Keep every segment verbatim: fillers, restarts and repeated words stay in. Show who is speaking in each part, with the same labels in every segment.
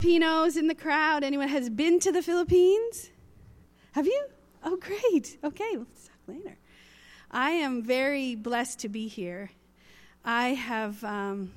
Speaker 1: Filipinos in the crowd? Anyone has been to the Philippines? Have you? Oh, great. Okay, we'll talk later. I am very blessed to be here. I have um,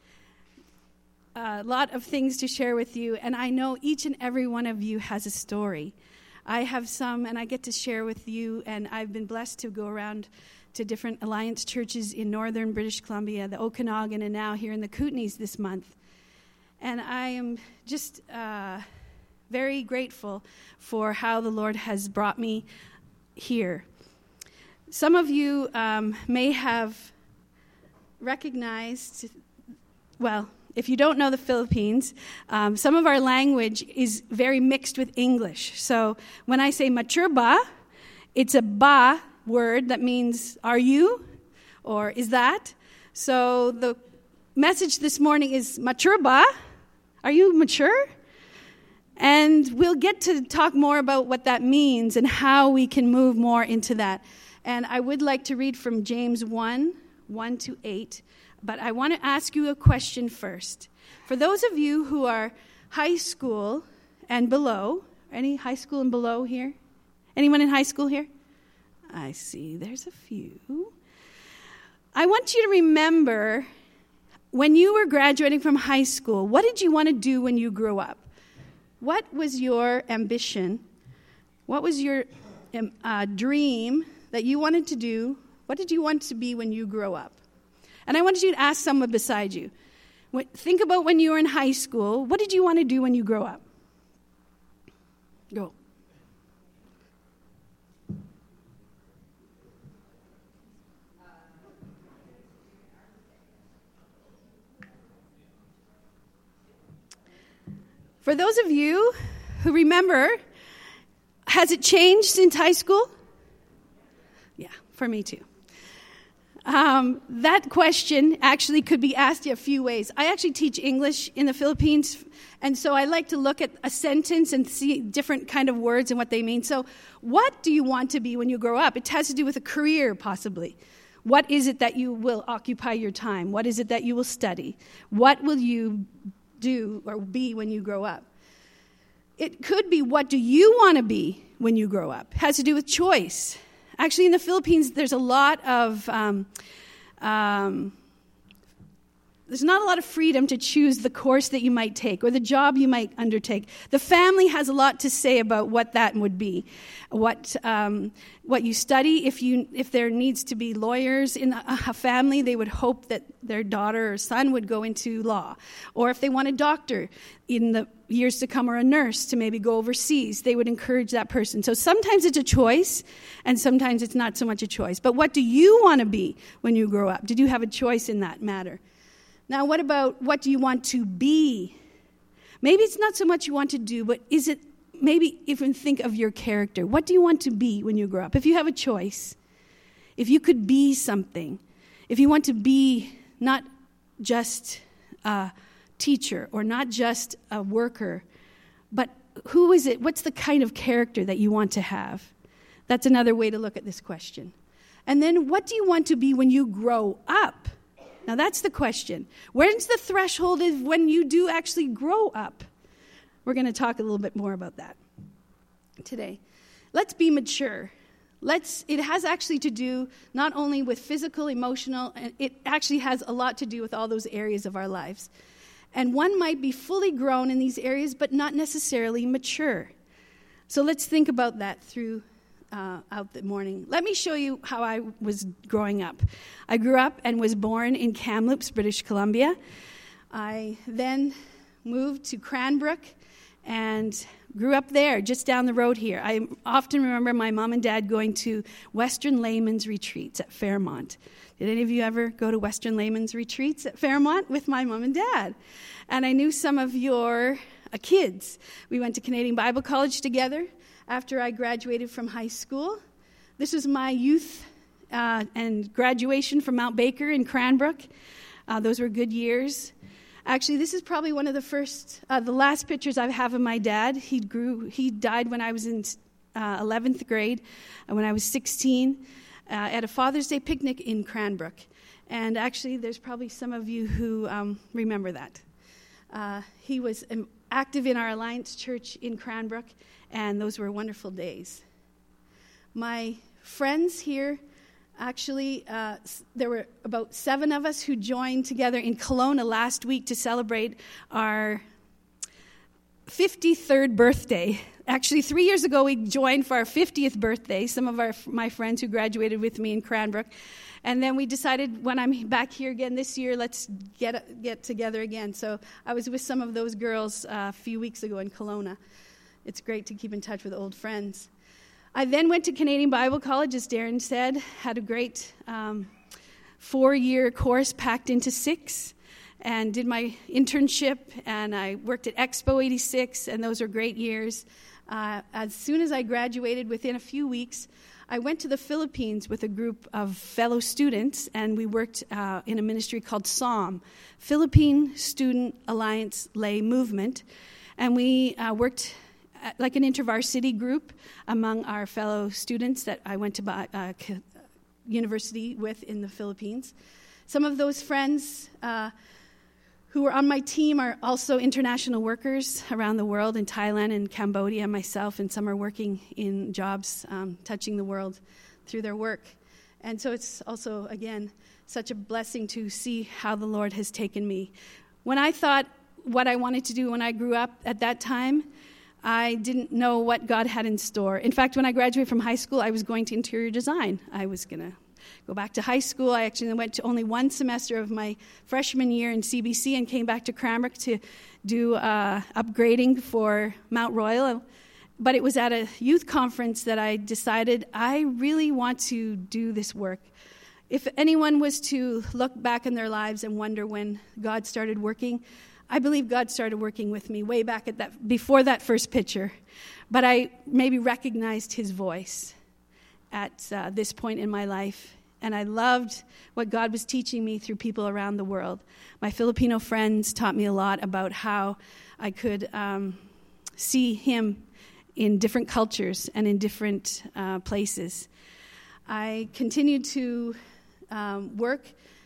Speaker 1: a lot of things to share with you, and I know each and every one of you has a story. I have some, and I get to share with you, and I've been blessed to go around to different Alliance churches in northern British Columbia, the Okanagan, and now here in the Kootenays this month. And I am just uh, very grateful for how the Lord has brought me here. Some of you um, may have recognized, well, if you don't know the Philippines, um, some of our language is very mixed with English. So when I say mature ba, it's a ba word that means are you or is that. So the message this morning is mature ba. Are you mature? And we'll get to talk more about what that means and how we can move more into that. And I would like to read from James one, one to eight. But I want to ask you a question first. For those of you who are high school and below, any high school and below here? Anyone in high school here? I see, there's a few. I want you to remember when you were graduating from high school, what did you want to do when you grew up? What was your ambition? What was your um, uh, dream that you wanted to do? What did you want to be when you grow up? And I wanted you to ask someone beside you. Think about when you were in high school. What did you want to do when you grow up? Go. For those of you who remember, has it changed since high school? Yeah, for me too. Um, that question actually could be asked a few ways. I actually teach English in the Philippines, and so I like to look at a sentence and see different kind of words and what they mean. So what do you want to be when you grow up? It has to do with a career, possibly. What is it that you will occupy your time? What is it that you will study? What will you do or be when you grow up? It could be, what do you want to be when you grow up? It has to do with choice. Actually, in the Philippines, there's a lot of, um, um, there's not a lot of freedom to choose the course that you might take or the job you might undertake. The family has a lot to say about what that would be, what um, what you study. If you if there needs to be lawyers in a, a family, they would hope that their daughter or son would go into law. Or if they want a doctor in the years to come or a nurse to maybe go overseas, they would encourage that person. So sometimes it's a choice, and sometimes it's not so much a choice. But what do you want to be when you grow up? Did you have a choice in that matter? Now, what about what do you want to be? Maybe it's not so much you want to do, but is it maybe even think of your character. What do you want to be when you grow up? If you have a choice, if you could be something, if you want to be not just a teacher or not just a worker, but who is it? What's the kind of character that you want to have? That's another way to look at this question. And then what do you want to be when you grow up? Now, that's the question. Where's the threshold is when you do actually grow up? We're going to talk a little bit more about that today. Let's be mature. Let's. It has actually to do not only with physical, emotional, and it actually has a lot to do with all those areas of our lives. And one might be fully grown in these areas, but not necessarily mature. So let's think about that through Uh, out the morning. Let me show you how I was growing up. I grew up and was born in Kamloops, British Columbia. I then moved to Cranbrook and grew up there, just down the road here. I often remember my mom and dad going to Western Layman's retreats at Fairmont. Did any of you ever go to Western Layman's retreats at Fairmont with my mom and dad? And I knew some of your uh, kids. We went to Canadian Bible College together after I graduated from high school. This was my youth uh, and graduation from Mount Baker in Cranbrook. Uh, those were good years. Actually, this is probably one of the first, uh, the last pictures I have of my dad. He grew. He died when I was in uh, eleventh grade, and when I was sixteen, uh, at a Father's Day picnic in Cranbrook. And actually, there's probably some of you who um, remember that. Uh, he was um, active in our Alliance Church in Cranbrook, and those were wonderful days. My friends here, actually, uh, there were about seven of us who joined together in Kelowna last week to celebrate our fifty-third birthday. Actually, three years ago, we joined for our fiftieth birthday, some of our my friends who graduated with me in Cranbrook. And then we decided when I'm back here again this year, let's get get together again. So I was with some of those girls uh, a few weeks ago in Kelowna. It's great to keep in touch with old friends. I then went to Canadian Bible College, as Darren said, had a great um, four-year course packed into six, and did my internship, and I worked at Expo eighty-six, and those are great years. Uh, as soon as I graduated, within a few weeks, I went to the Philippines with a group of fellow students, and we worked uh, in a ministry called SOM, Philippine Student Alliance Lay Movement, and we uh, worked at, like an intervarsity group among our fellow students that I went to uh, university with in the Philippines. Some of those friends uh, who were on my team are also international workers around the world in Thailand and Cambodia, myself, and some are working in jobs um, touching the world through their work. And so it's also, again, such a blessing to see how the Lord has taken me. When I thought what I wanted to do when I grew up at that time, I didn't know what God had in store. In fact, when I graduated from high school, I was going to interior design. I was going to go back to high school. I actually went to only one semester of my freshman year in C B C and came back to Cranbrook to do uh, upgrading for Mount Royal. But it was at a youth conference that I decided I really want to do this work. If anyone was to look back in their lives and wonder when God started working, I believe God started working with me way back at that before that first picture. But I maybe recognized his voice at uh, this point in my life. And I loved what God was teaching me through people around the world. My Filipino friends taught me a lot about how I could um, see him in different cultures and in different uh, places. I continued to um, work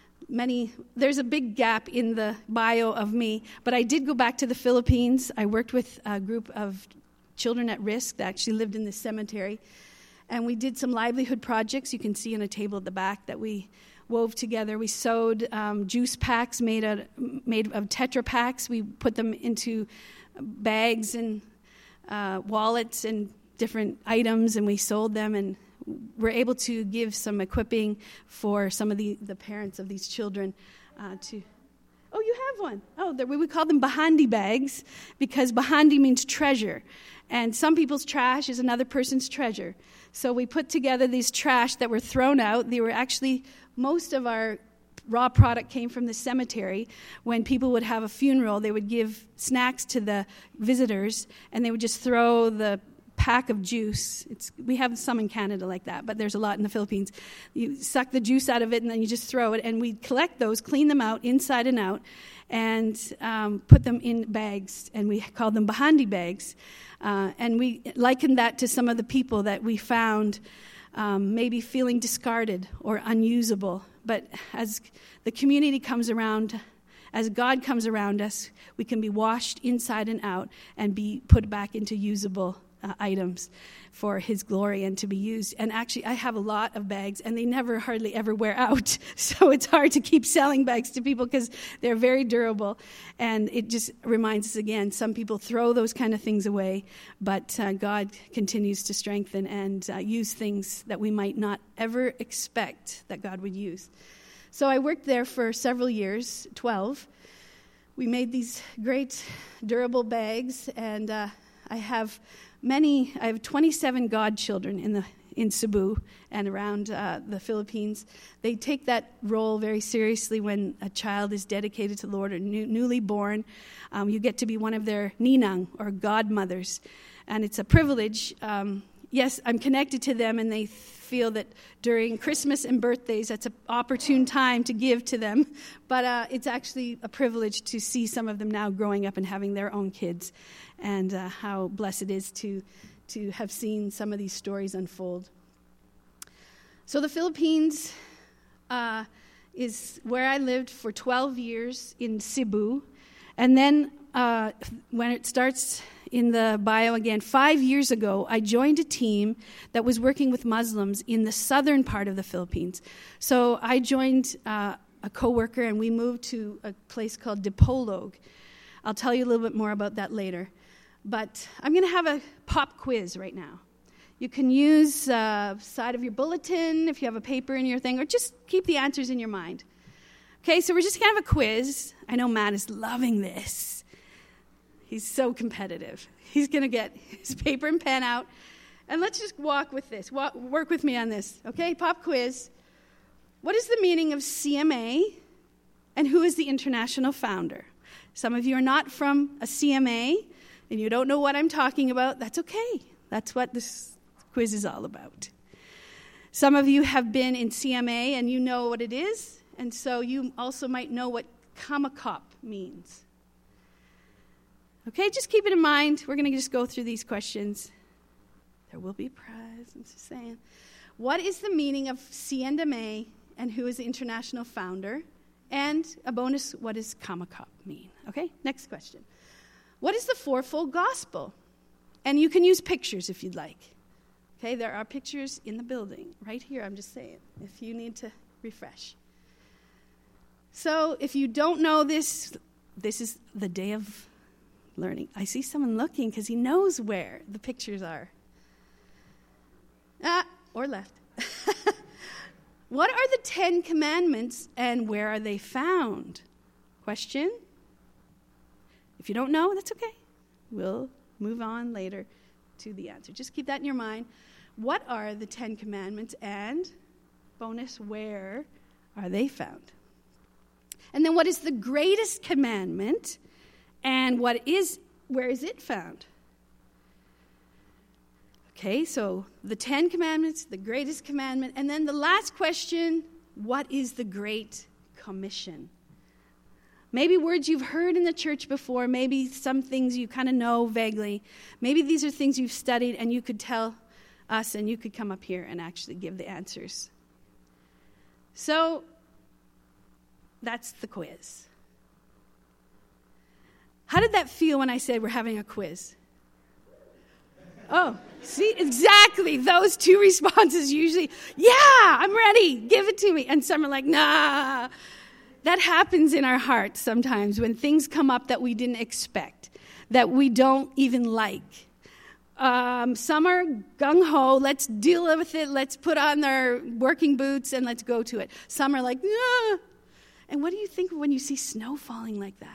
Speaker 1: many, there's a big gap in the bio of me, but I did go back to the Philippines. I worked with a group of children at risk that actually lived in the cemetery. And we did some livelihood projects. You can see on a table at the back that we wove together. We sewed um, juice packs made of, made of Tetra Packs. We put them into bags and uh, wallets and different items, and we sold them. And we're able to give some equipping for some of the, the parents of these children uh, to... Oh, you have one. Oh, we would call them bahandi bags because bahandi means treasure. And some people's trash is another person's treasure. So we put together these trash that were thrown out. They were actually, most of our raw product came from the cemetery. When people would have a funeral, they would give snacks to the visitors, and they would just throw the pack of juice. It's, we have some in Canada like that, but there's a lot in the Philippines. You suck the juice out of it, and then you just throw it, and we collect those, clean them out inside and out, and um, put them in bags, and we called them bahandi bags. Uh, and we likened that to some of the people that we found um, maybe feeling discarded or unusable. But as the community comes around, as God comes around us, we can be washed inside and out and be put back into usable Uh, items for his glory and to be used. And actually, I have a lot of bags, and they never hardly ever wear out. So it's hard to keep selling bags to people because they're very durable. And it just reminds us again, some people throw those kind of things away, but uh, God continues to strengthen and uh, use things that we might not ever expect that God would use. So I worked there for several years, twelve. We made these great durable bags, and uh, I have Many, I have twenty-seven godchildren in the in Cebu and around uh, the Philippines. They take that role very seriously when a child is dedicated to the Lord or new, newly born. Um, you get to be one of their ninang or godmothers, and it's a privilege. Um, yes, I'm connected to them, and they feel that during Christmas and birthdays, that's an opportune time to give to them. But uh, it's actually a privilege to see some of them now growing up and having their own kids. And uh, how blessed it is to to have seen some of these stories unfold. So the Philippines uh, is where I lived for twelve years in Cebu. And then uh, when it starts in the bio again, five years ago, I joined a team that was working with Muslims in the southern part of the Philippines. So I joined uh, a coworker, and we moved to a place called Dipolog. I'll tell you a little bit more about that later. But I'm going to have a pop quiz right now. You can use uh, side of your bulletin if you have a paper in your thing, or just keep the answers in your mind. Okay, so we're just going to have a quiz. I know Matt is loving this. He's so competitive. He's going to get his paper and pen out. And let's just walk with this. Walk, work with me on this. Okay, pop quiz. What is the meaning of C M A, and who is the international founder? Some of you are not from a C M A, and you don't know what I'm talking about. That's okay. That's what this quiz is all about. Some of you have been in C M A, and you know what it is, and so you also might know what Kamakop means. Okay, just keep it in mind. We're going to just go through these questions. There will be a prize, I'm just saying. What is the meaning of C M A, and who is the international founder? And a bonus, what does Kamakop mean? Okay, next question. What is the fourfold gospel? And you can use pictures if you'd like. Okay, there are pictures in the building, right here, I'm just saying, if you need to refresh. So if you don't know this, this is the day of learning. I see someone looking because he knows where the pictures are. Ah, or left. What are the Ten Commandments, and where are they found? Question. If you don't know, that's okay. We'll move on later to the answer. Just keep that in your mind. What are the Ten Commandments, and bonus, where are they found? And then what is the greatest commandment, and what is where is it found? Okay, so the Ten Commandments, the greatest commandment, and then the last question, what is the Great Commission? Maybe words you've heard in the church before, maybe some things you kind of know vaguely. Maybe these are things you've studied, and you could tell us, and you could come up here and actually give the answers. So that's the quiz. How did that feel when I said we're having a quiz? Oh, see, exactly. Those two responses usually, yeah, I'm ready. Give it to me. And some are like, nah. That happens in our hearts sometimes when things come up that we didn't expect, that we don't even like. Um, some are gung-ho, let's deal with it, let's put on our working boots and let's go to it. Some are like, ah. And what do you think when you see snow falling like that?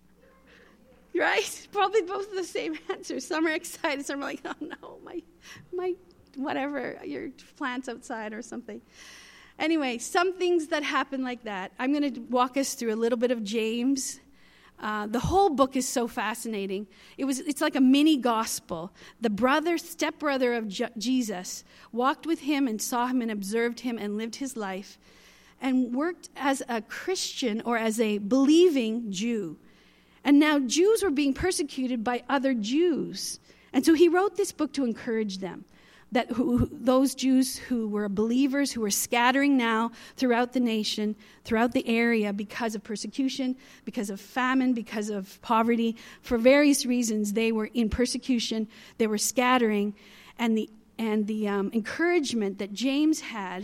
Speaker 1: Right? Probably both the same answer. Some are excited, some are like, oh no, my, my, whatever, your plant's outside or something. Anyway, some things that happen like that. I'm going to walk us through a little bit of James. Uh, the whole book is so fascinating. It was, it's like a mini gospel. The brother, stepbrother of Je- Jesus walked with him and saw him and observed him and lived his life and worked as a Christian or as a believing Jew. And now Jews were being persecuted by other Jews. And so he wrote this book to encourage them. That who, those Jews who were believers, who were scattering now throughout the nation, throughout the area because of persecution, because of famine, because of poverty, for various reasons, they were in persecution, they were scattering, and the and the um, encouragement that James had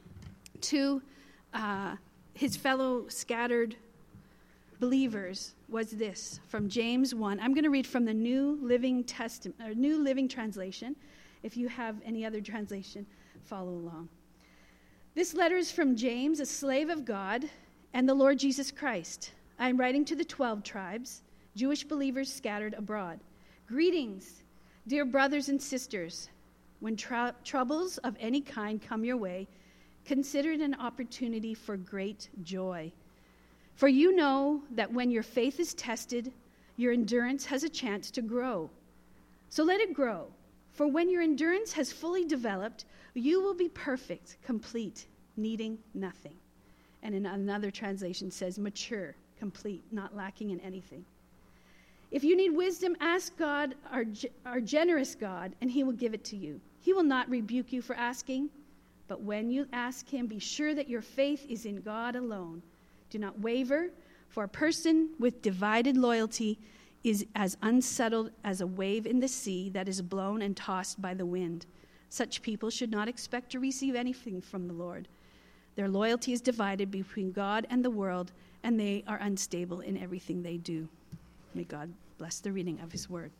Speaker 1: to uh, his fellow scattered believers was this, from James one. I'm going to read from the New Living Testament, or New Living Translation. If you have any other translation, follow along. This letter is from James, a slave of God and the Lord Jesus Christ. I am writing to the twelve tribes, Jewish believers scattered abroad. Greetings, dear brothers and sisters. When tr- troubles of any kind come your way, consider it an opportunity for great joy. For you know that when your faith is tested, your endurance has a chance to grow. So let it grow. For when your endurance has fully developed, you will be perfect, complete, needing nothing. And in another translation says mature, complete, not lacking in anything. If you need wisdom, ask God, our, our generous God, and he will give it to you. He will not rebuke you for asking, but when you ask him, be sure that your faith is in God alone. Do not waver, for a person with divided loyalty is as unsettled as a wave in the sea that is blown and tossed by the wind. Such people should not expect to receive anything from the Lord. Their loyalty is divided between God and the world, and they are unstable in everything they do. May God bless the reading of his word.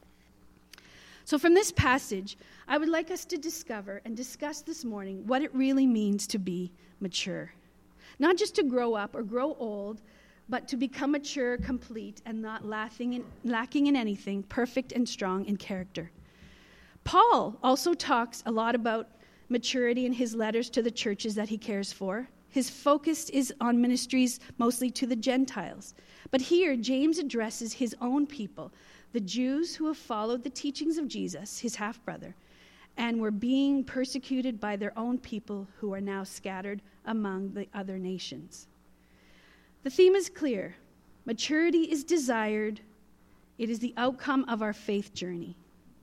Speaker 1: So from this passage, I would like us to discover and discuss this morning what it really means to be mature. Not just to grow up or grow old, but to become mature, complete, and not lacking in, lacking in anything, perfect and strong in character. Paul also talks a lot about maturity in his letters to the churches that he cares for. His focus is on ministries mostly to the Gentiles. But here, James addresses his own people, the Jews who have followed the teachings of Jesus, his half-brother, and were being persecuted by their own people who are now scattered among the other nations. The theme is clear. Maturity is desired. It is the outcome of our faith journey.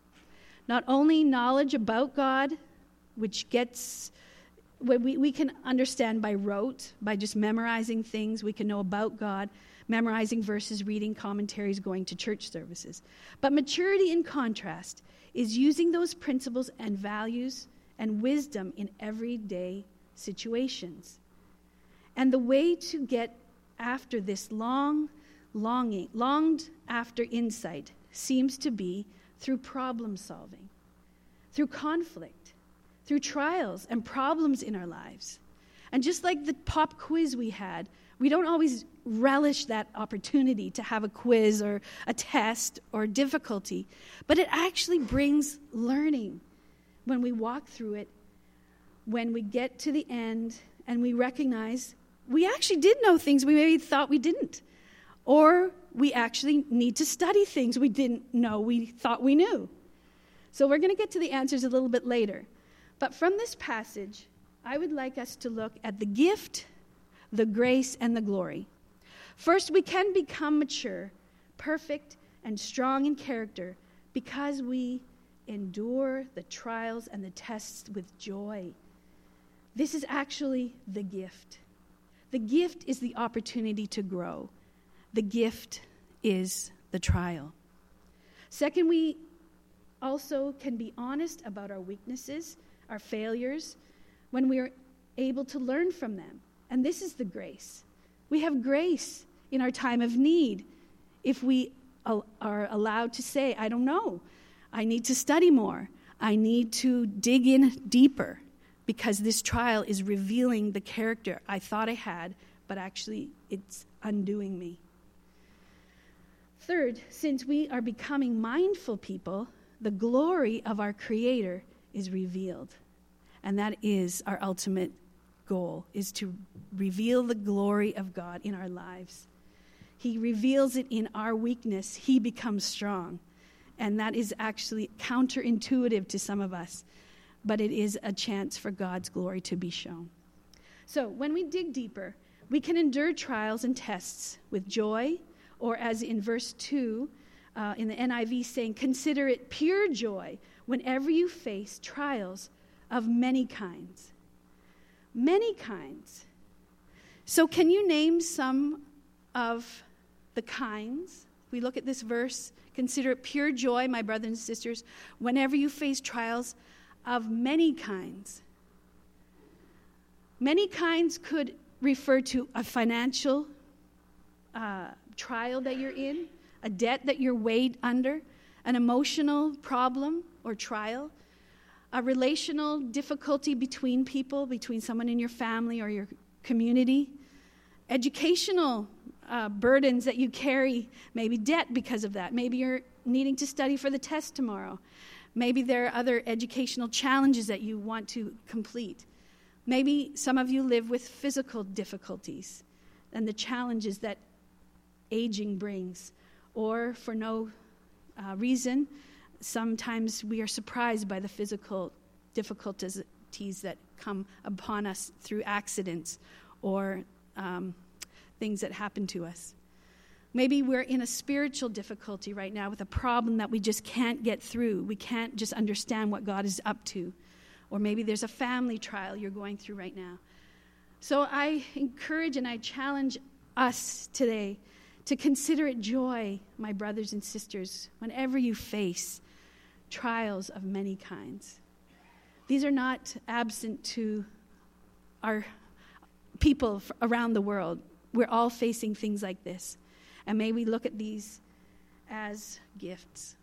Speaker 1: Not only knowledge about God, which gets, we, we can understand by rote, by just memorizing things. We can know about God, memorizing verses, reading commentaries, going to church services. But maturity, in contrast, is using those principles and values and wisdom in everyday situations. And the way to get after this long, longing, longed after insight seems to be through problem solving, through conflict, through trials and problems in our lives. And just like the pop quiz we had, we don't always relish that opportunity to have a quiz or a test or difficulty, but it actually brings learning when we walk through it, when we get to the end and we recognize we actually did know things we maybe thought we didn't, or we actually need to study things we didn't know we thought we knew. So we're going to get to the answers a little bit later. But from this passage, I would like us to look at the gift, the grace, and the glory. First, we can become mature, perfect, and strong in character because we endure the trials and the tests with joy. This is actually the gift. The gift is the opportunity to grow. The gift is the trial. Second, we also can be honest about our weaknesses, our failures, when we are able to learn from them. And this is the grace. We have grace in our time of need if we are allowed to say, I don't know. I need to study more. I need to dig in deeper because this trial is revealing the character I thought I had, but actually it's undoing me. Third, since we are becoming mindful people, the glory of our Creator is revealed. And that is our ultimate goal, is to reveal the glory of God in our lives. He reveals it in our weakness. He becomes strong. And that is actually counterintuitive to some of us, but it is a chance for God's glory to be shown. So when we dig deeper, we can endure trials and tests with joy, or as in verse two, uh, in the N I V saying, consider it pure joy whenever you face trials of many kinds. Many kinds. So can you name some of the kinds? We look at this verse, consider it pure joy, my brothers and sisters, whenever you face trials of many kinds. Many kinds could refer to a financial uh, trial that you're in, a debt that you're weighed under, an emotional problem or trial, a relational difficulty between people, between someone in your family or your community, educational uh, burdens that you carry, maybe debt because of that. Maybe you're needing to study for the test tomorrow. Maybe there are other educational challenges that you want to complete. Maybe some of you live with physical difficulties and the challenges that aging brings, or for no uh, reason, sometimes we are surprised by the physical difficulties that come upon us through accidents or um, things that happen to us. Maybe we're in a spiritual difficulty right now with a problem that we just can't get through. We can't just understand what God is up to. Or maybe there's a family trial you're going through right now. So I encourage and I challenge us today to consider it joy, my brothers and sisters, whenever you face trials of many kinds. These are not absent to our people around the world. We're all facing things like this. And may we look at these as gifts.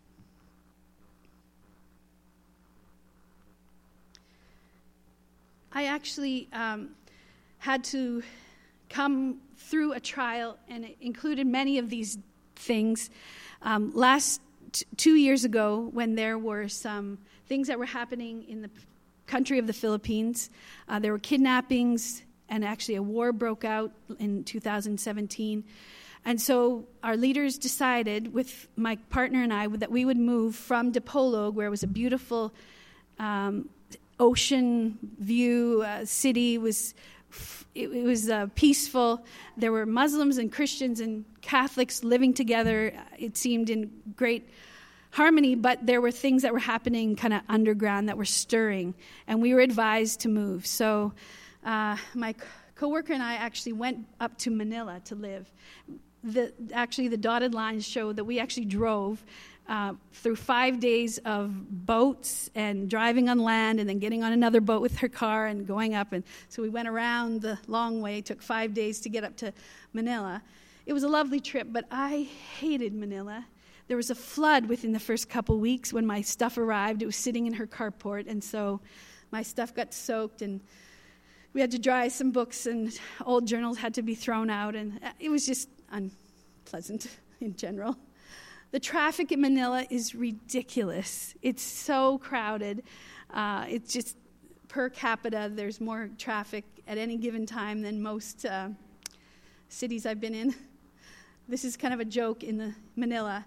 Speaker 1: I actually um, had to come through a trial, and it included many of these things. Um, last t- two years ago, when there were some things that were happening in the country of the Philippines, uh, there were kidnappings, and actually a war broke out in two thousand seventeen. And so our leaders decided, with my partner and I, that we would move from Dipolog, where it was a beautiful um, ocean view uh, city. It was it, it was uh, peaceful. There were Muslims and Christians and Catholics living together. It seemed in great harmony, but there were things that were happening kind of underground that were stirring, and we were advised to move. So uh, my coworker and I actually went up to Manila to live. The, actually, the dotted lines show that we actually drove uh, through five days of boats and driving on land and then getting on another boat with her car and going up. And so we went around the long way. It took five days to get up to Manila. It was a lovely trip, but I hated Manila. There was a flood within the first couple weeks when my stuff arrived. It was sitting in her carport, and so my stuff got soaked, and we had to dry some books, and old journals had to be thrown out, and it was just unpleasant in general. The traffic in Manila is ridiculous. It's so crowded. Uh, it's just per capita, there's more traffic at any given time than most uh, cities I've been in. This is kind of a joke in the Manila.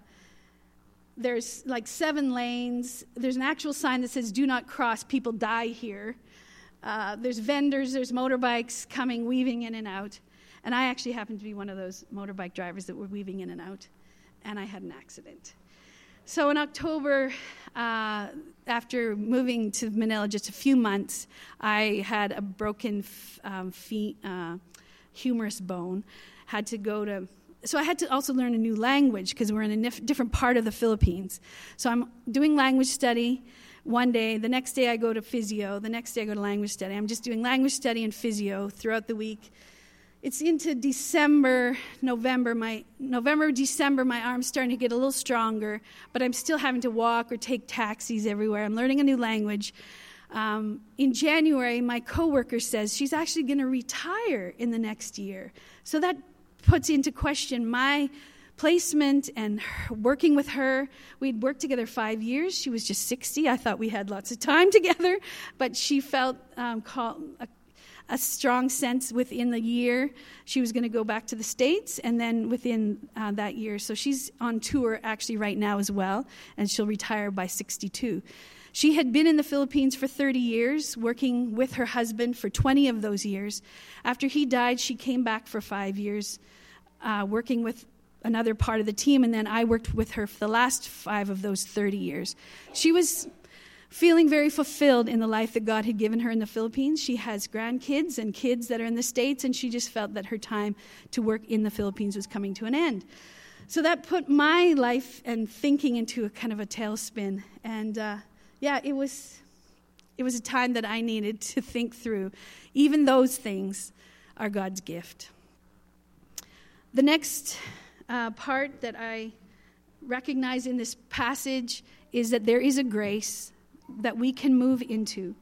Speaker 1: There's like seven lanes. There's an actual sign that says, "Do not cross, people die here." Uh, there's vendors, there's motorbikes coming, weaving in and out. And I actually happened to be one of those motorbike drivers that were weaving in and out. And I had an accident. So in October, uh, after moving to Manila just a few months, I had a broken f- um, fe- uh, humerus bone. Had to go to... So I had to also learn a new language because we're in a nif- different part of the Philippines. So I'm doing language study one day. The next day I go to physio. The next day I go to language study. I'm just doing language study and physio throughout the week. It's into December, November. My November, December, my arm's starting to get a little stronger, but I'm still having to walk or take taxis everywhere. I'm learning a new language. Um, in January, my coworker says she's actually going to retire in the next year. So that puts into question my placement and her, working with her. We'd worked together five years. She was just sixty. I thought we had lots of time together, but she felt um, call, a, a strong sense within the year she was going to go back to the States, and then within uh, that year. So she's on tour actually right now as well, and she'll retire by sixty-two. She had been in the Philippines for thirty years, working with her husband for twenty of those years. After he died, she came back for five years, uh, working with another part of the team, and then I worked with her for the last five of those thirty years. She was feeling very fulfilled in the life that God had given her in the Philippines. She has grandkids and kids that are in the States, and she just felt that her time to work in the Philippines was coming to an end. So that put my life and thinking into a kind of a tailspin, and uh, yeah, it was it was a time that I needed to think through. Even those things are God's gift. The next uh, part that I recognize in this passage is that there is a grace that we can move into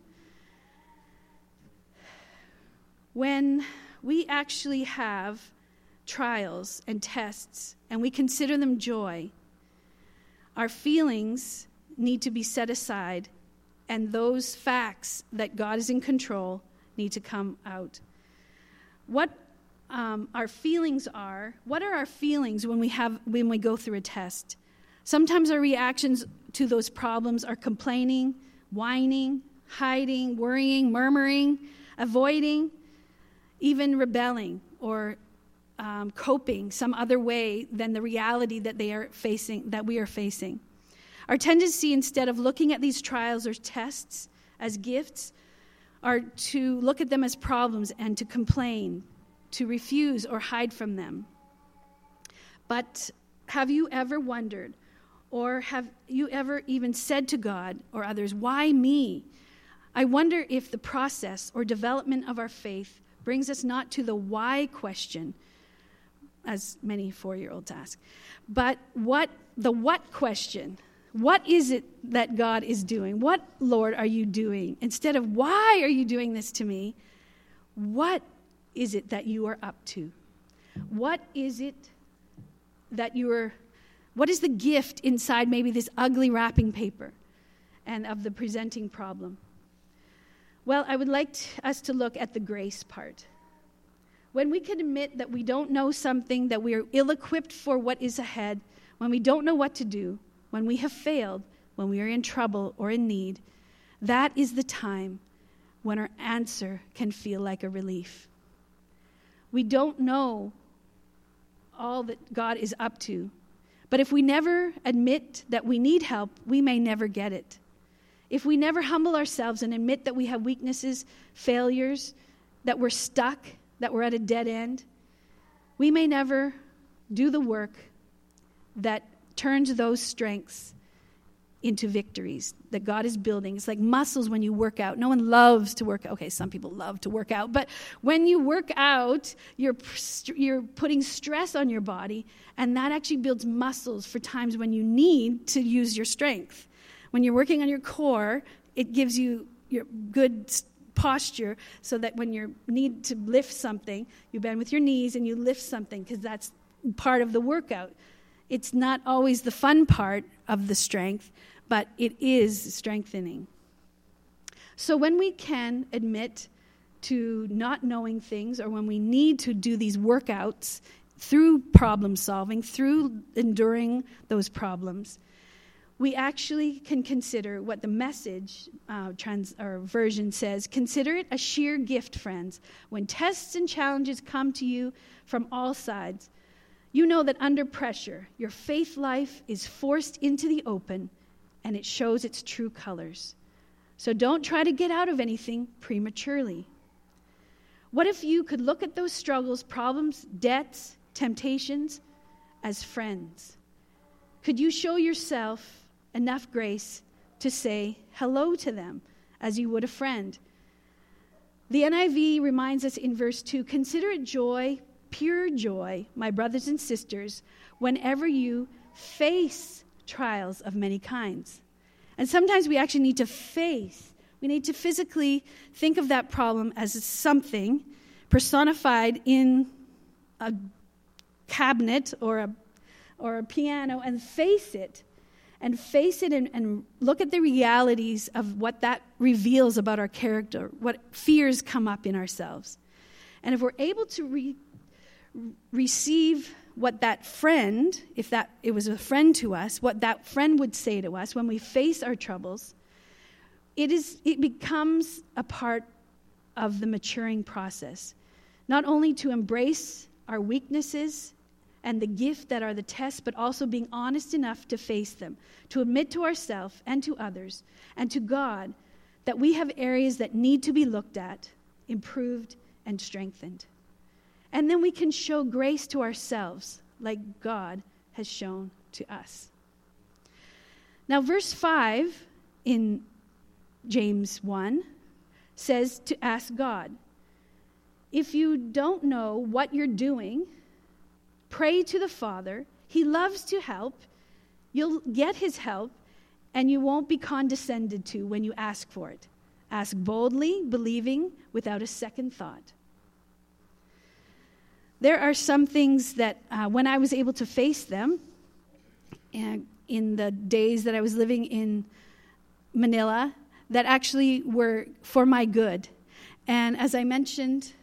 Speaker 1: when we actually have trials and tests and we consider them joy. Our feelings need to be set aside, and those facts that God is in control need to come out. What um, our feelings are, what are our feelings when we have when we go through a test? Sometimes our reactions to those problems are complaining, whining, hiding, worrying, murmuring, avoiding, even rebelling or um, coping some other way than the reality that they are facing, that we are facing. Our tendency, instead of looking at these trials or tests as gifts, are to look at them as problems and to complain, to refuse or hide from them. But have you ever wondered, or have you ever even said to God or others, why me? I wonder if the process or development of our faith brings us not to the why question, as many four-year-olds ask, but what the what question. What is it that God is doing? What, Lord, are you doing? Instead of why are you doing this to me, what is it that you are up to? What is it that you are, what is the gift inside maybe this ugly wrapping paper and of the presenting problem? Well, I would like t- us to look at the grace part. When we can admit that we don't know something, that we are ill-equipped for what is ahead, when we don't know what to do, when we have failed, when we are in trouble or in need, that is the time when our answer can feel like a relief. We don't know all that God is up to, but if we never admit that we need help, we may never get it. If we never humble ourselves and admit that we have weaknesses, failures, that we're stuck, that we're at a dead end, we may never do the work that turns those strengths into victories that God is building. It's like muscles when you work out. No one loves to work out. Okay, some people love to work out, but when you work out, you're you're putting stress on your body, and that actually builds muscles for times when you need to use your strength. When you're working on your core, it gives you your good posture so that when you need to lift something, you bend with your knees and you lift something, because that's part of the workout. It's not always the fun part of the strength, but it is strengthening. So when we can admit to not knowing things, or when we need to do these workouts through problem solving, through enduring those problems, we actually can consider what the Message uh, trans or version says. Consider it a sheer gift, friends. When tests and challenges come to you from all sides, you know that under pressure, your faith life is forced into the open, and it shows its true colors. So don't try to get out of anything prematurely. What if you could look at those struggles, problems, debts, temptations as friends? Could you show yourself enough grace to say hello to them as you would a friend? The N I V reminds us in verse two, consider it joy, pure joy, my brothers and sisters, whenever you face trials of many kinds. And sometimes we actually need to face, we need to physically think of that problem as something personified in a cabinet or a or a piano, and face it, and face it and, and look at the realities of what that reveals about our character, what fears come up in ourselves. And if we're able to re- receive what that friend, if that it was a friend to us, what that friend would say to us when we face our troubles, it is it becomes a part of the maturing process. Not only to embrace our weaknesses and the gift that are the tests, but also being honest enough to face them, to admit to ourselves and to others and to God that we have areas that need to be looked at, improved, and strengthened. And then we can show grace to ourselves like God has shown to us. Now, verse five in James one says to ask God. If you don't know what you're doing, pray to the Father. He loves to help. You'll get his help, and you won't be condescended to when you ask for it. Ask boldly, believing, without a second thought. There are some things that uh, when I was able to face them, and in the days that I was living in Manila, that actually were for my good. And as I mentioned,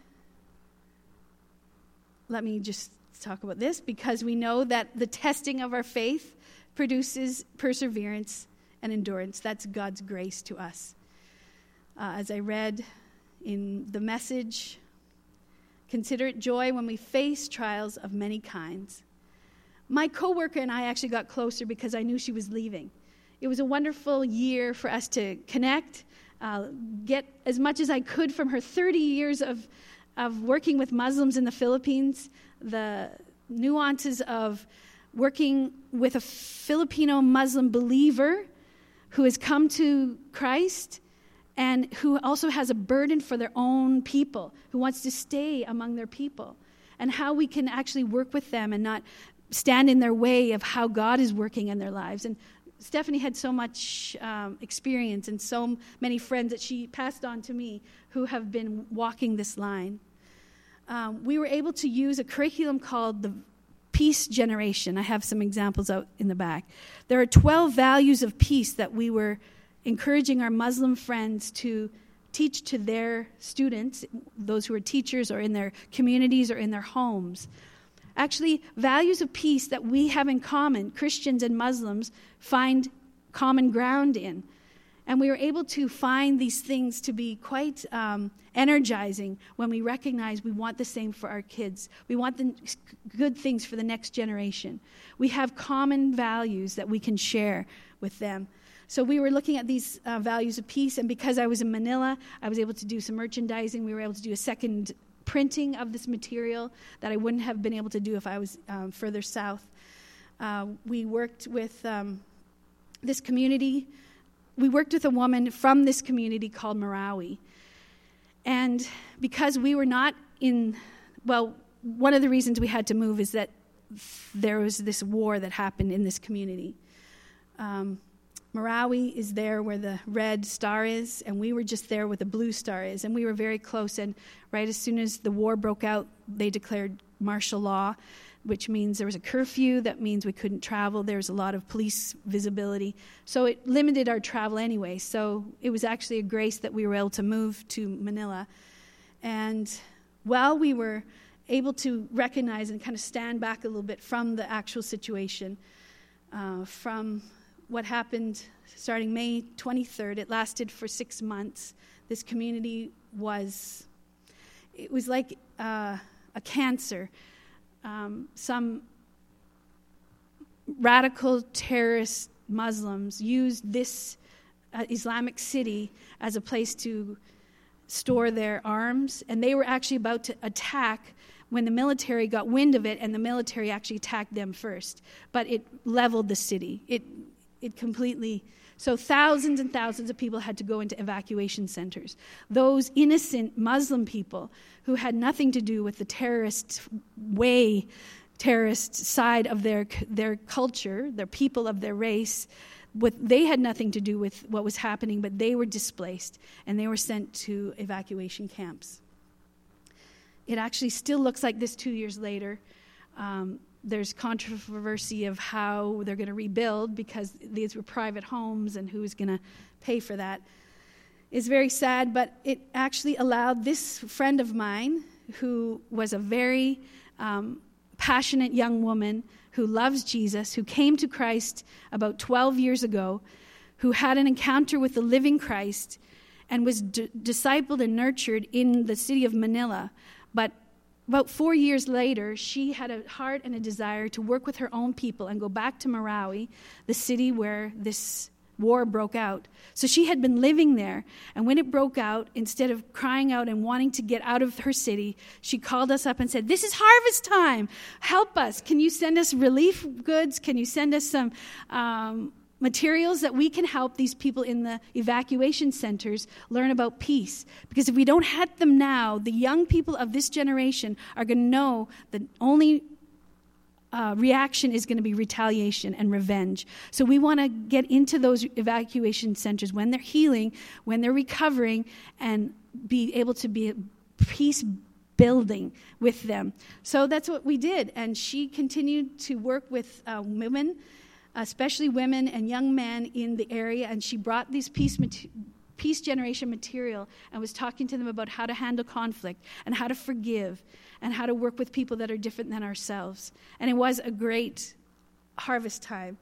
Speaker 1: let me just talk about this, because we know that the testing of our faith produces perseverance and endurance. That's God's grace to us. Uh, as I read in the Message, consider it joy when we face trials of many kinds. My coworker and I actually got closer because I knew she was leaving. It was a wonderful year for us to connect, uh, get as much as I could from her thirty years of of working with Muslims in the Philippines. The nuances of working with a Filipino Muslim believer who has come to Christ and who also has a burden for their own people, who wants to stay among their people, and how we can actually work with them and not stand in their way of how God is working in their lives. And Stephanie had so much um, experience and so many friends that she passed on to me who have been walking this line. Um, we were able to use a curriculum called the Peace Generation. I have some examples out in the back. There are twelve values of peace that we were encouraging our Muslim friends to teach to their students, those who are teachers or in their communities or in their homes. Actually, values of peace that we have in common, Christians and Muslims find common ground in. And we were able to find these things to be quite um, energizing when we recognize we want the same for our kids. We want the good things for the next generation. We have common values that we can share with them. So we were looking at these uh, values of peace, and because I was in Manila, I was able to do some merchandising. We were able to do a second printing of this material that I wouldn't have been able to do if I was um, further south. Uh, we worked with um, this community. We worked with a woman from this community called Marawi. And because we were not in, well, one of the reasons we had to move is that there was this war that happened in this community. Um, Marawi is there where the red star is, and we were just there where the blue star is, and we were very close. And right as soon as the war broke out, they declared martial law, which means there was a curfew. That means we couldn't travel. There was a lot of police visibility. So it limited our travel anyway. So it was actually a grace that we were able to move to Manila. And while we were able to recognize and kind of stand back a little bit from the actual situation, uh, from what happened starting May twenty-third, it lasted for six months. This community was, it was like uh, a cancer. Um, some radical terrorist Muslims used this uh, Islamic city as a place to store their arms, and they were actually about to attack when the military got wind of it, and the military actually attacked them first. But it leveled the city. It it completely... So thousands and thousands of people had to go into evacuation centers. Those innocent Muslim people who had nothing to do with the terrorist way, terrorist side of their their culture, their people of their race, what they had nothing to do with what was happening, but they were displaced and they were sent to evacuation camps. It actually still looks like this two years later. Um, There's controversy of how they're going to rebuild because these were private homes and who was going to pay for that. It's very sad, but it actually allowed this friend of mine, who was a very um, passionate young woman who loves Jesus, who came to Christ about twelve years ago, who had an encounter with the living Christ and was d- discipled and nurtured in the city of Manila. But about four years later, she had a heart and a desire to work with her own people and go back to Marawi, the city where this war broke out. So she had been living there, and when it broke out, instead of crying out and wanting to get out of her city, she called us up and said, "This is harvest time. Help us. Can you send us relief goods? Can you send us some um, materials that we can help these people in the evacuation centers learn about peace? Because if we don't have them now, the young people of this generation are going to know that only uh, reaction is going to be retaliation and revenge. So we want to get into those evacuation centers when they're healing, when they're recovering, and be able to be peace building with them." So that's what we did. And she continued to work with uh, women, especially women and young men in the area, and she brought these peace mat- peace generation material and was talking to them about how to handle conflict and how to forgive and how to work with people that are different than ourselves. And it was a great harvest time.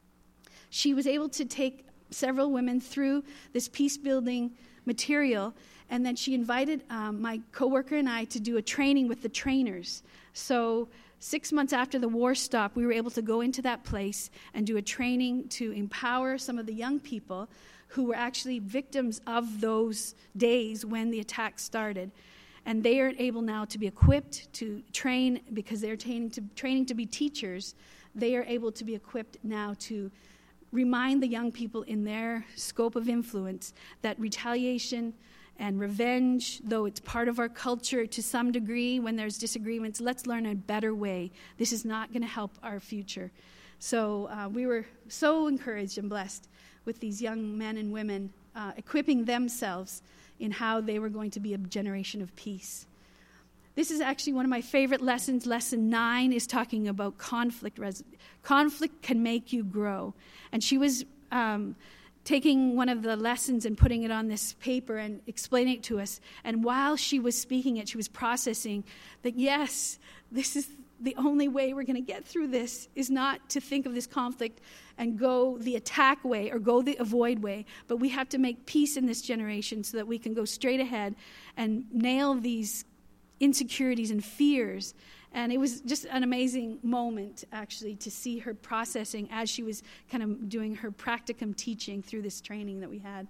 Speaker 1: She was able to take several women through this peace building material, and then she invited um, my coworker and I to do a training with the trainers. So Six months after the war stopped, we were able to go into that place and do a training to empower some of the young people who were actually victims of those days when the attack started. And they are able now to be equipped to train, because they're training to, training to be teachers. They are able to be equipped now to remind the young people in their scope of influence that retaliation and revenge, though it's part of our culture to some degree when there's disagreements, let's learn a better way. This is not going to help our future. So uh, we were so encouraged and blessed with these young men and women uh, equipping themselves in how they were going to be a generation of peace. This is actually one of my favorite lessons. Lesson nine is talking about conflict. Res- conflict can make you grow. And she was um, taking one of the lessons and putting it on this paper and explaining it to us. And while she was speaking it, she was processing that, yes, this is the only way we're going to get through this, is not to think of this conflict and go the attack way or go the avoid way, but we have to make peace in this generation so that we can go straight ahead and nail these insecurities and fears. And it was just an amazing moment, actually, to see her processing as she was kind of doing her practicum teaching through this training that we had.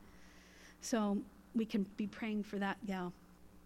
Speaker 1: So we can be praying for that gal.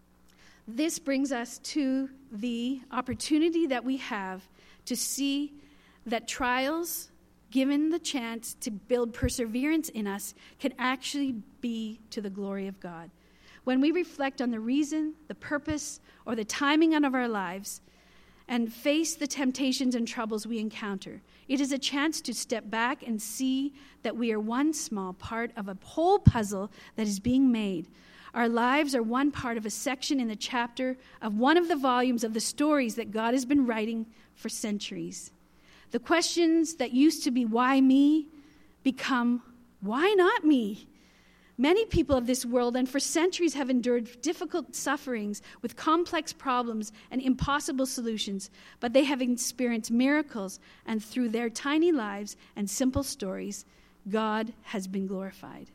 Speaker 1: This brings us to the opportunity that we have to see that trials, given the chance to build perseverance in us, can actually be to the glory of God. When we reflect on the reason, the purpose, or the timing of our lives, and face the temptations and troubles we encounter, it is a chance to step back and see that we are one small part of a whole puzzle that is being made. Our lives are one part of a section in the chapter of one of the volumes of the stories that God has been writing for centuries. The questions that used to be, why me, become, why not me? Many people of this world and for centuries have endured difficult sufferings with complex problems and impossible solutions, but they have experienced miracles, and through their tiny lives and simple stories, God has been glorified.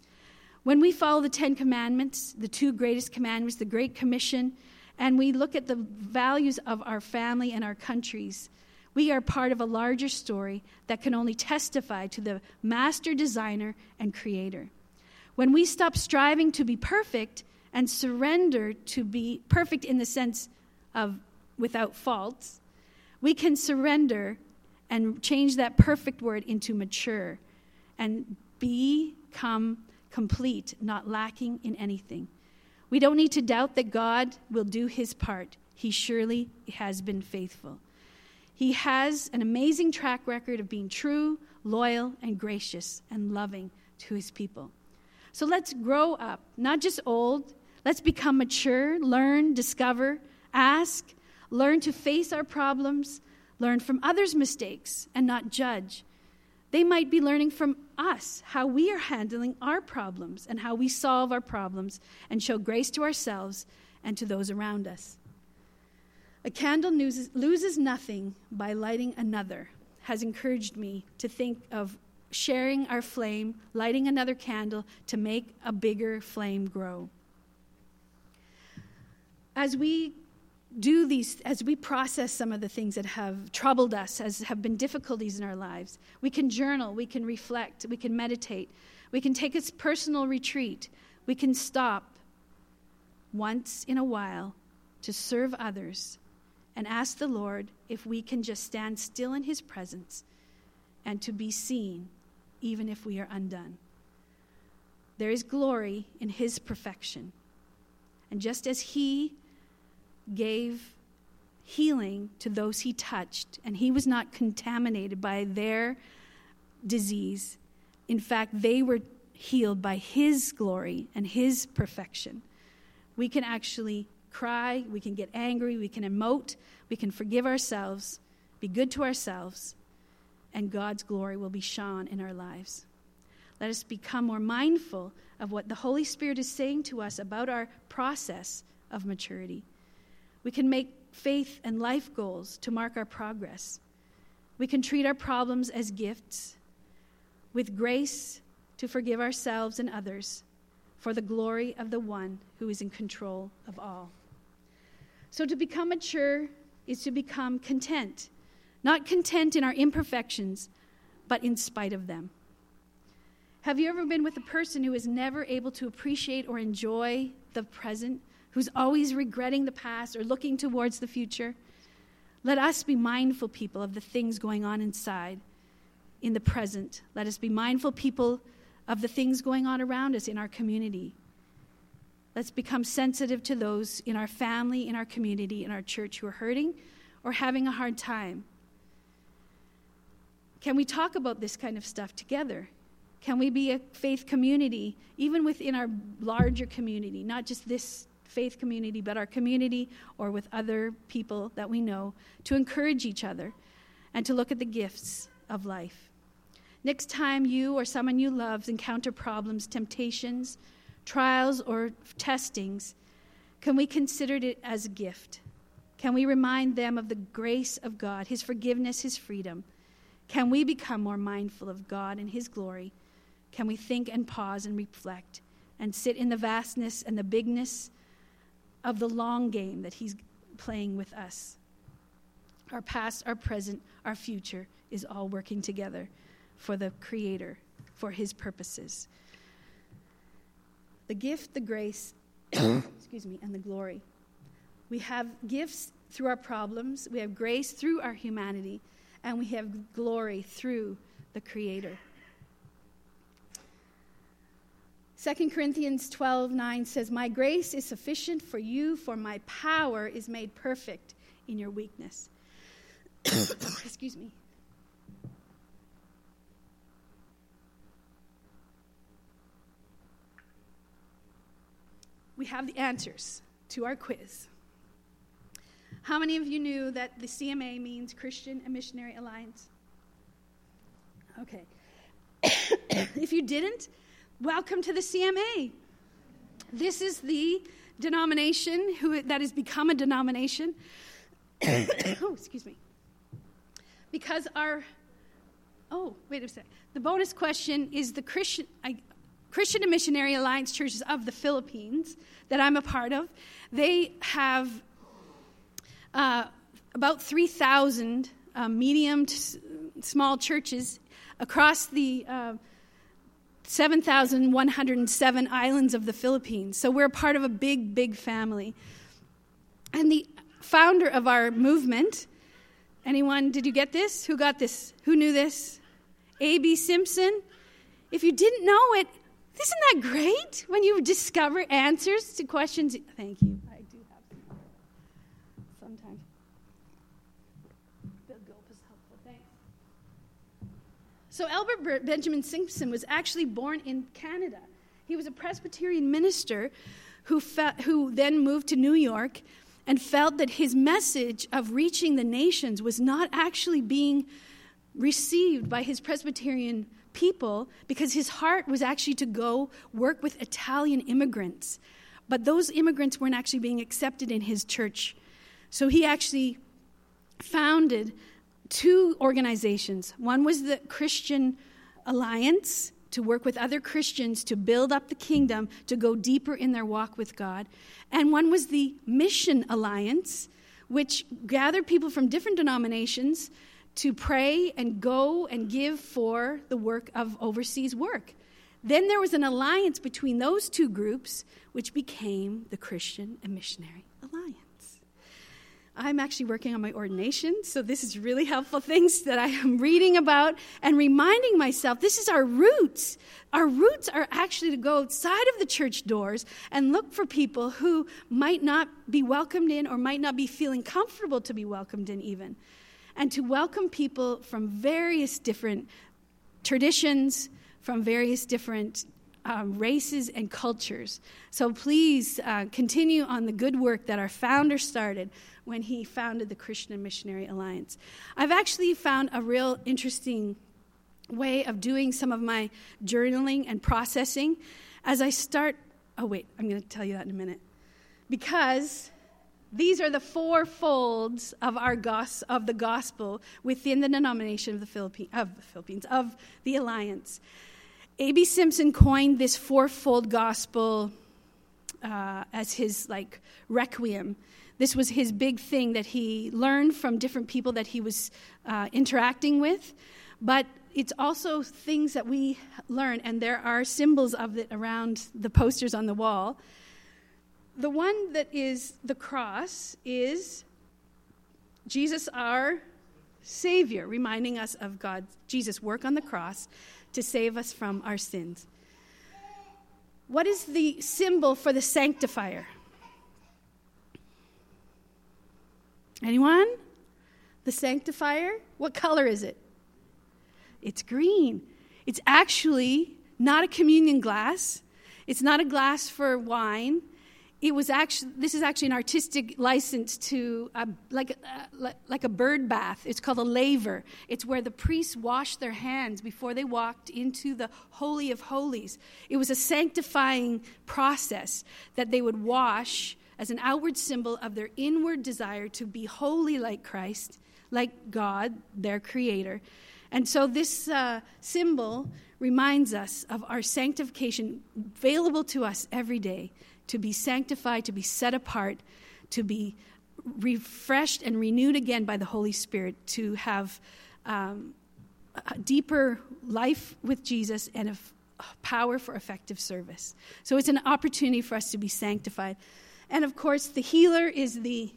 Speaker 1: When we follow the Ten Commandments, the two greatest commandments, the Great Commission, and we look at the values of our family and our countries, we are part of a larger story that can only testify to the master designer and creator. When we stop striving to be perfect and surrender to be perfect in the sense of without faults, we can surrender and change that perfect word into mature and become complete, not lacking in anything. We don't need to doubt that God will do his part. He surely has been faithful. He has an amazing track record of being true, loyal, and gracious and loving to his people. So let's grow up, not just old. Let's become mature, learn, discover, ask, learn to face our problems, learn from others' mistakes, and not judge. They might be learning from us how we are handling our problems and how we solve our problems and show grace to ourselves and to those around us. A candle loses, loses nothing by lighting another has encouraged me to think of sharing our flame, lighting another candle to make a bigger flame grow. As we do these, as we process some of the things that have troubled us, as have been difficulties in our lives, we can journal, we can reflect, we can meditate, we can take a personal retreat, we can stop once in a while to serve others and ask the Lord if we can just stand still in his presence and to be seen even if we are undone. There is glory in his perfection. And just as he gave healing to those he touched, and he was not contaminated by their disease, in fact, they were healed by his glory and his perfection. We can actually cry, we can get angry, we can emote, we can forgive ourselves, be good to ourselves, and God's glory will be shone in our lives. Let us become more mindful of what the Holy Spirit is saying to us about our process of maturity. We can make faith and life goals to mark our progress. We can treat our problems as gifts with grace to forgive ourselves and others for the glory of the one who is in control of all. So to become mature is to become content. Not content in our imperfections, but in spite of them. Have you ever been with a person who is never able to appreciate or enjoy the present who's always regretting the past or looking towards the future. Let us be mindful people of the things going on inside, in the present. Let us be mindful people of the things going on around us in our community. Let's become sensitive to those in our family, in our community, in our church who are hurting or having a hard time. Can we talk about this kind of stuff together? Can we be a faith community, even within our larger community, not just this faith community, but our community or with other people that we know, to encourage each other and to look at the gifts of life? Next time you or someone you love encounter problems, temptations, trials, or testings, can we consider it as a gift? Can we remind them of the grace of God, his forgiveness, his freedom? Can we become more mindful of God and his glory? Can we think and pause and reflect and sit in the vastness and the bigness of the long game that he's playing with us? Our past, our present, our future is all working together for the Creator, for his purposes. The gift, the grace, excuse me, and the glory. We have gifts through our problems, we have grace through our humanity, and we have glory through the Creator. Second Corinthians twelve nine says, "My grace is sufficient for you, for my power is made perfect in your weakness." Excuse me. We have the answers to our quiz. How many of you knew that the C M A means Christian and Missionary Alliance? Okay. If you didn't, welcome to the C M A. This is the denomination who that has become a denomination. Oh, excuse me. Because our, oh, wait a sec. The bonus question is the Christian, I, Christian and Missionary Alliance Churches of the Philippines that I'm a part of. They have uh, about three thousand uh, medium to s- small churches across the uh, seven thousand one hundred seven islands of the Philippines. So we're a part of a big, big family. And the founder of our movement, anyone, did you get this? Who got this? Who knew this? A B Simpson. If you didn't know it, isn't that great when you discover answers to questions? Thank you. I do have some. Sometimes. Bill Gulp is helpful. Thanks. So Albert Benjamin Simpson was actually born in Canada. He was a Presbyterian minister who fe- who then moved to New York and felt that his message of reaching the nations was not actually being received by his Presbyterian people, because his heart was actually to go work with Italian immigrants. But those immigrants weren't actually being accepted in his church. So he actually founded two organizations. One was the Christian Alliance, to work with other Christians to build up the kingdom, to go deeper in their walk with God. And one was the Mission Alliance, which gathered people from different denominations to pray and go and give for the work of overseas work. Then there was an alliance between those two groups, which became the Christian and Missionary Alliance. I'm actually working on my ordination, so this is really helpful things that I am reading about and reminding myself, this is our roots. Our roots are actually to go outside of the church doors and look for people who might not be welcomed in or might not be feeling comfortable to be welcomed in even. And to welcome people from various different traditions, from various different um, races and cultures. So please uh, continue on the good work that our founder started when he founded the Christian and Missionary Alliance. I've actually found a real interesting way of doing some of my journaling and processing as I start. Oh, wait, I'm going to tell you that in a minute. Because these are the four folds of our gos- of the gospel within the denomination of the Philippines, of the Philippines, of the Alliance. A B Simpson coined this fourfold gospel uh, as his like requiem. This was his big thing that he learned from different people that he was uh, interacting with, but it's also things that we learn, and there are symbols of it around the posters on the wall. the one that is the cross is Jesus, our Savior, reminding us of God, Jesus' work on the cross to save us from our sins. What is the symbol for the sanctifier? Anyone? The sanctifier? What color is it? It's green. It's actually not a communion glass. It's not a glass for wine. It was actually, this is actually an artistic license to, uh, like, uh, like a bird bath. It's called a laver. It's where the priests washed their hands before they walked into the Holy of Holies. It was a sanctifying process that they would wash as an outward symbol of their inward desire to be holy like Christ, like God, their creator. And so this uh, symbol reminds us of our sanctification available to us every day, to be sanctified, to be set apart, to be refreshed and renewed again by the Holy Spirit, to have um, a deeper life with Jesus and a f- power for effective service. So it's an opportunity for us to be sanctified. And of course, the healer is the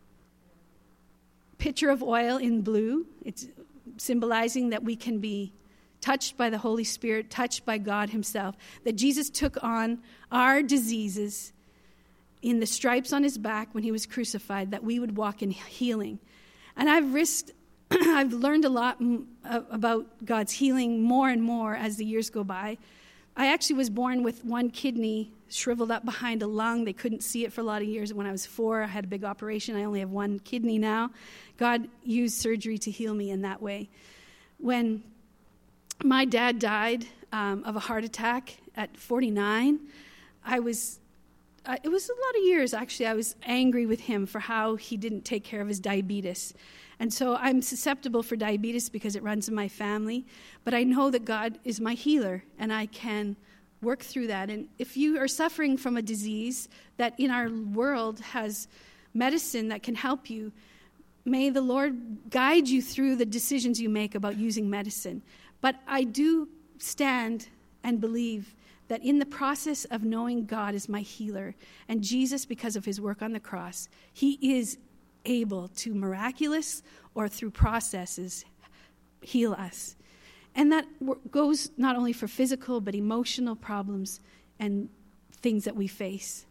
Speaker 1: pitcher of oil in blue. It's symbolizing that we can be touched by the Holy Spirit, touched by God himself, that Jesus took on our diseases in the stripes on his back when he was crucified, that we would walk in healing. And I've risked, I've learned a lot m- about God's healing more and more as the years go by. I actually was born with one kidney shriveled up behind a lung. They couldn't see it for a lot of years. When I was four, I had a big operation. I only have one kidney now. God used surgery to heal me in that way. When my dad died um, of a heart attack at forty-nine, I was, uh, it was a lot of years, actually. I was angry with him for how he didn't take care of his diabetes. And so I'm susceptible for diabetes because it runs in my family. But I know that God is my healer, and I can work through that. And if you are suffering from a disease that in our world has medicine that can help you, may the Lord guide you through the decisions you make about using medicine. But I do stand and believe that in the process of knowing God as my healer, and Jesus, because of his work on the cross, he is able to miraculous or through processes heal us. And that goes not only for physical but emotional problems and things that we face.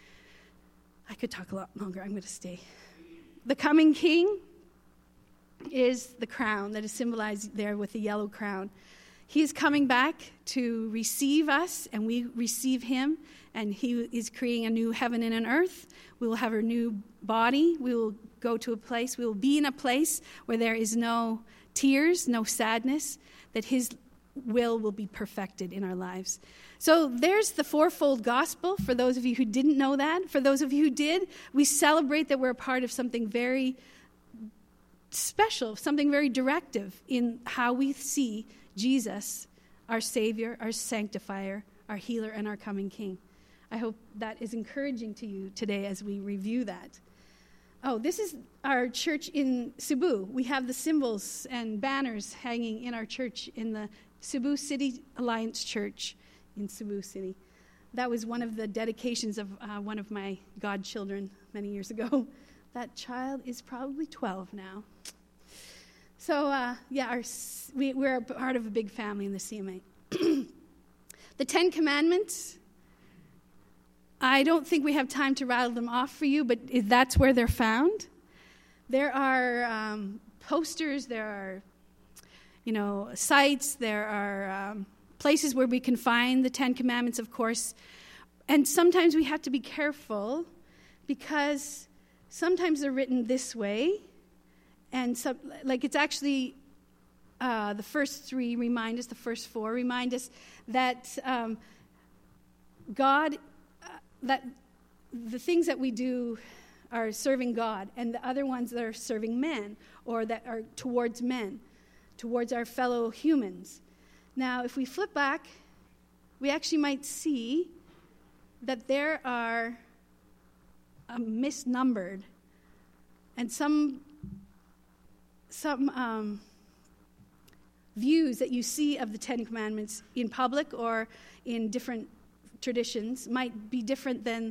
Speaker 1: I could talk a lot longer. I'm going to stay. The coming king is the crown that is symbolized there with the yellow crown. He is coming back to receive us, and we receive him, and he is creating a new heaven and an earth. We will have a new body. We will go to a place, we will be in a place where there is no tears, no sadness, that his will will be perfected in our lives. So there's the fourfold gospel for those of you who didn't know that. For those of you who did, we celebrate that we're a part of something very special, something very directive in how we see Jesus, our Savior, our Sanctifier, our Healer, and our coming King. I hope that is encouraging to you today as we review that. Oh, this is our church in Cebu. We have the symbols and banners hanging in our church in the Cebu City Alliance Church in Cebu City. That was one of the dedications of uh, one of my godchildren many years ago. That child is probably twelve now. So, uh, yeah, our, we, we're a part of a big family in the C M A. The Ten Commandments, I don't think we have time to rattle them off for you, but that's where they're found. There are um, posters, there are, you know, sites, there are um, places where we can find the Ten Commandments, of course. And sometimes we have to be careful because sometimes they're written this way. And some, like it's actually uh, the first three remind us, the first four remind us that um, God, uh, that the things that we do are serving God, and the other ones that are serving men, or that are towards men, towards our fellow humans. Now, if we flip back, we actually might see that there are uh, misnumbered, and some some um, views that you see of the Ten Commandments in public or in different traditions might be different than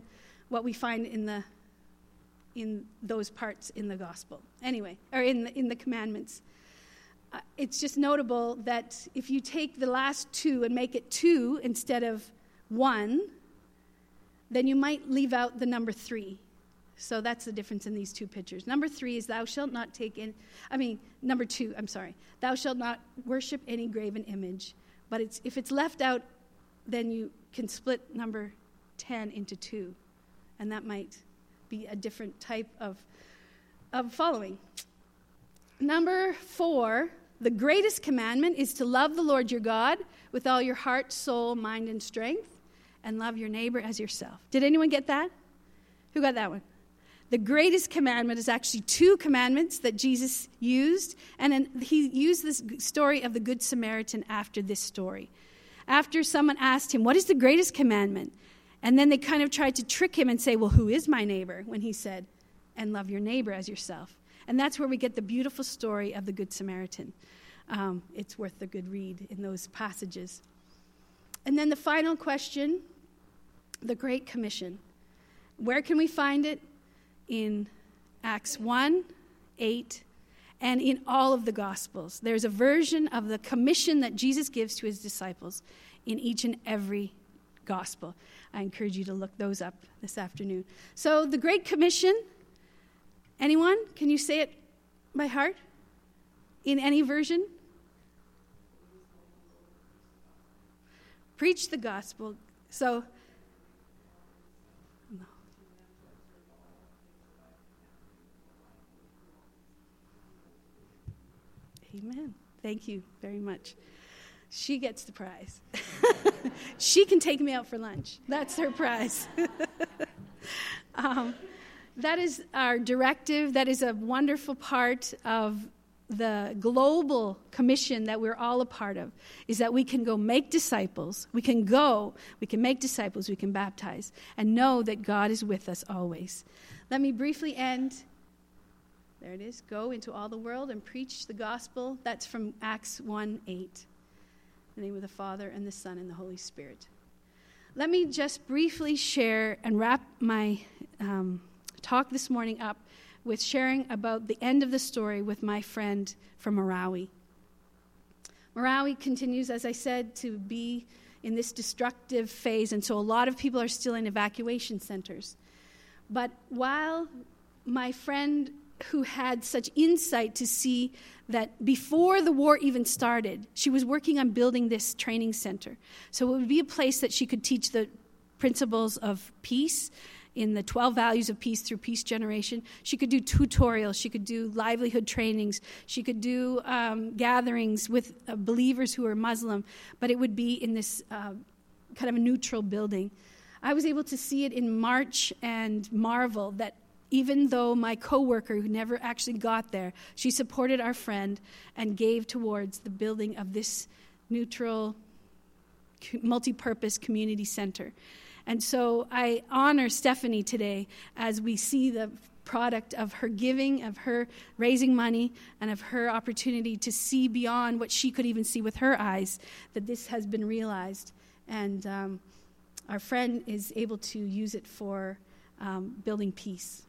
Speaker 1: what we find in the in those parts in the gospel. Anyway, or in the, in the commandments. Uh, it's just notable that if you take the last two and make it two instead of one, then you might leave out the number three. So that's the difference in these two pictures. Number three is thou shalt not take in, I mean, number two, I'm sorry. Thou shalt not worship any graven image. But it's if it's left out, then you can split number ten into two. And that might be a different type of, of following. Number four, the greatest commandment is to love the Lord your God with all your heart, soul, mind, and strength, and love your neighbor as yourself. Did anyone get that? Who got that one? The greatest commandment is actually two commandments that Jesus used, and then he used this story of the Good Samaritan after this story. After someone asked him, what is the greatest commandment? And then they kind of tried to trick him and say, well, who is my neighbor? When he said, and love your neighbor as yourself. And that's where we get the beautiful story of the Good Samaritan. Um, it's worth a good read in those passages. And then the final question, the Great Commission. Where can we find it? In Acts one, eight, and in all of the Gospels. There's a version of the commission that Jesus gives to his disciples in each and every Gospel. I encourage you to look those up this afternoon. So the Great Commission, anyone? Can you say it by heart? In any version? Preach the gospel. So, no. Amen. Thank you very much. She gets the prize. She can take me out for lunch. That's her prize. um, that is our directive. That is a wonderful part of the global commission that we're all a part of, is that we can go make disciples. We can go, we can make disciples, we can baptize, and know that God is with us always. Let me briefly end. There it is. Go into all the world and preach the gospel. That's from Acts one eight. In the name of the Father, and the Son, and the Holy Spirit. Let me just briefly share and wrap my um, talk this morning up with sharing about the end of the story with my friend from Marawi. Marawi continues, as I said, to be in this destructive phase, and so a lot of people are still in evacuation centers. But while my friend who had such insight to see that before the war even started, she was working on building this training center. So it would be a place that she could teach the principles of peace in the twelve values of peace through peace generation. She could do tutorials. She could do livelihood trainings. She could do um, gatherings with uh, believers who are Muslim, but it would be in this uh, kind of a neutral building. I was able to see it in March and marvel that even though my coworker, who never actually got there, she supported our friend and gave towards the building of this neutral, multi-purpose community center. And so I honor Stephanie today as we see the product of her giving, of her raising money, and of her opportunity to see beyond what she could even see with her eyes, that this has been realized. And um, our friend is able to use it for um, building peace.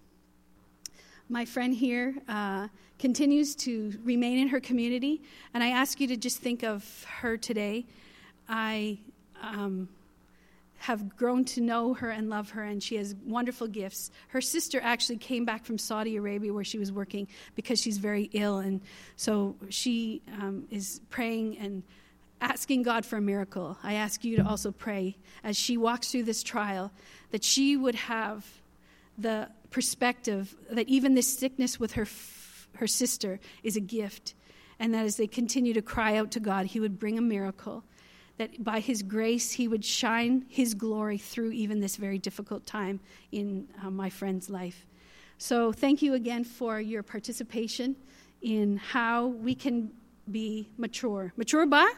Speaker 1: My friend here uh, continues to remain in her community, and I ask you to just think of her today. I um, have grown to know her and love her, and she has wonderful gifts. Her sister actually came back from Saudi Arabia where she was working because she's very ill, and so she um, is praying and asking God for a miracle. I ask you to also pray as she walks through this trial that she would have the perspective that even this sickness with her f- her sister is a gift, and that as they continue to cry out to God, he would bring a miracle, that by his grace he would shine his glory through even this very difficult time in uh, my friend's life. So thank you again for your participation in how we can be mature. Mature by?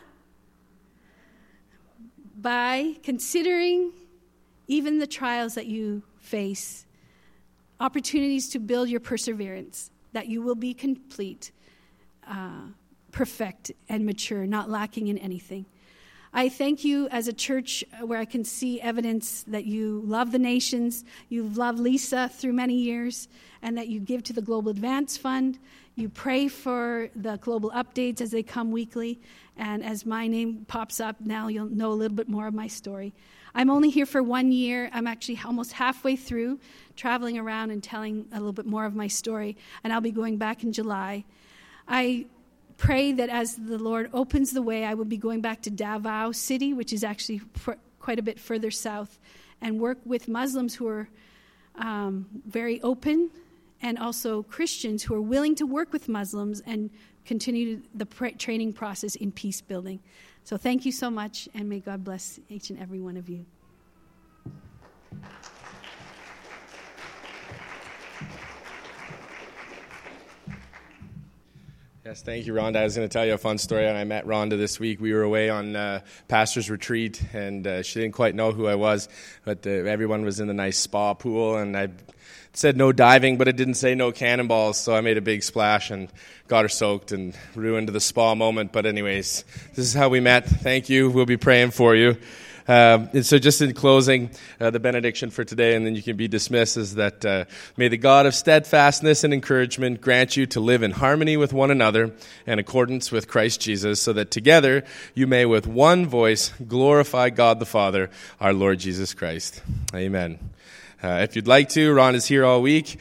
Speaker 1: By considering even the trials that you face, opportunities to build your perseverance, that you will be complete, uh, perfect, and mature, not lacking in anything. I thank you as a church where I can see evidence that you love the nations, you've loved Lisa through many years, and that you give to the Global Advance Fund. You pray for the global updates as they come weekly, and as my name pops up, now you'll know a little bit more of my story. I'm only here for one year. I'm actually almost halfway through, traveling around and telling a little bit more of my story, and I'll be going back in July. I pray that as the Lord opens the way, I will be going back to Davao City, which is actually for quite a bit further south, and work with Muslims who are um, very open, and also Christians who are willing to work with Muslims and continue the pra- training process in peace building. So thank you so much, and may God bless each and every one of you.
Speaker 2: Yes, thank you, Rhonda. I was going to tell you a fun story. When I met Rhonda this week, we were away on uh, pastor's retreat, and uh, she didn't quite know who I was, but uh, everyone was in the nice spa pool, and I said no diving, but it didn't say no cannonballs, so I made a big splash and got her soaked and ruined the spa moment. But anyways, this is how we met. Thank you. We'll be praying for you. Um, and so just in closing, uh, the benediction for today, and then you can be dismissed, is that uh, may the God of steadfastness and encouragement grant you to live in harmony with one another in accordance with Christ Jesus, so that together you may with one voice glorify God the Father, our Lord Jesus Christ. Amen. Uh, if you'd like to, Ron is here all week.